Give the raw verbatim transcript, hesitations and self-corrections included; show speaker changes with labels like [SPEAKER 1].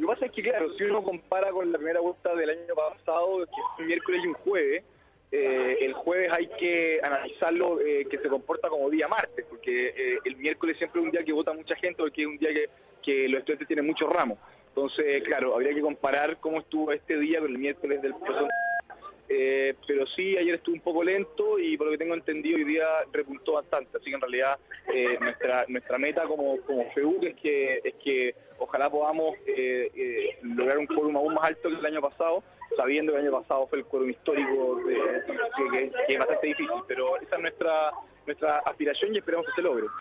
[SPEAKER 1] pasa es que, claro, si uno compara con la primera vuelta del año pasado, que es un miércoles y un jueves, eh, el jueves hay que analizarlo eh, que se comporta como día martes, porque eh, el miércoles siempre es un día que vota mucha gente, porque es un día que, que los estudiantes tienen muchos ramos. Entonces, claro, habría que comparar cómo estuvo este día con el miércoles del próximo. Eh, pero sí, ayer estuvo un poco lento y por lo que tengo entendido hoy día repuntó bastante, así que en realidad eh, nuestra nuestra meta como como F E U es que es que ojalá podamos eh, eh, lograr un quórum aún más alto que el año pasado, sabiendo que el año pasado fue el quórum histórico de, que, que, que es bastante difícil, pero esa es nuestra nuestra aspiración y esperamos que se logre.